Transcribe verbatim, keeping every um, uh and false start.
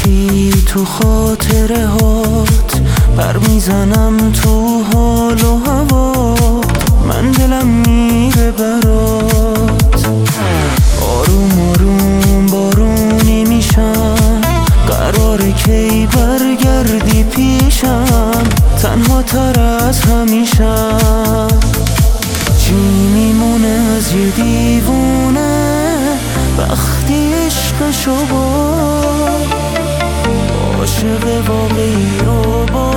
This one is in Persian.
رفتی تو خاطره هات، بر میزنم تو حال و هوات، من دلم میره برات. آروم آروم بارونی میشم، قراره کی برگردی پیشم، تنها تر از همیشم. چی میمونه از یه دیوونه وقتی عشقشو با عاشق واقعی رو با